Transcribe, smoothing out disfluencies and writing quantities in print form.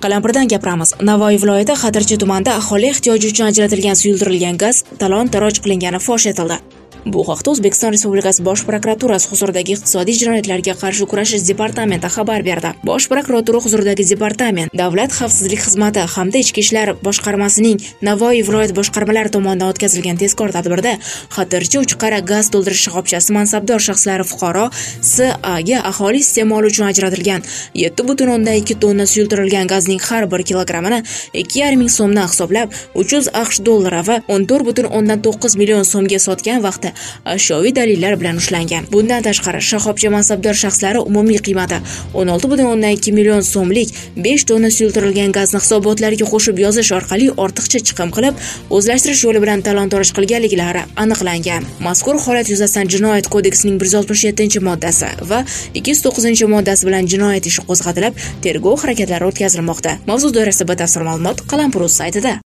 Qalampirdan gapiramiz. Navoiy viloyati Xatirchi tumanida aholi ehtiyoji uchun ajratilgan suyultirilgan gaz talon-taroj qilingani fosh etildi. Bu haqda O'zbekiston Respublikasi Bosh prokuraturasi huzuridagi iqtisodiy jinoyatlarga qarshi kurashish departamenti xabar berdi. Bosh prokuratura huzuridagi departament, Davlat xavfsizlik xizmati hamda Ichki ishlar boshqarmasining Navoiy viloyat boshqarmalari tomonidan o'tkazilgan tezkor tadbirda Xatirchi Uchqara gaz to'ldirish shoxobchasi mansabdor shaxslari fuqaro S.A.ga aholi iste'moli uchun ajratilgan 7,2 tonna suyultirilgan gazning har 1 kilogramini 2,5 ming so'mdan hisoblab 300 AQSh dollari va 14,9 million so'mga sotgan vaqti ashyoviy dalillar bilan ushlangan. Bundan tashqari, shoxobcha mansabdor shaxslari umumiy qiymati 16,2 million so'mlik 5 tonna suyultirilgan gazni hisobotlariga qo'shib yozish orqali ortiqcha chiqim qilib, o'zlashtirish yo'li bilan talon-toroj qilganliklari aniqlangan. Mazkur holat yuzasidan Jinoyat kodeksining 167-moddasi va 209-moddasi bilan jinoyat ishi qo'zg'atilib, tergov harakatlari o'tkazilmoqda. Mavzu doirasida batafsil ma'lumot Qalampir.uz saytida.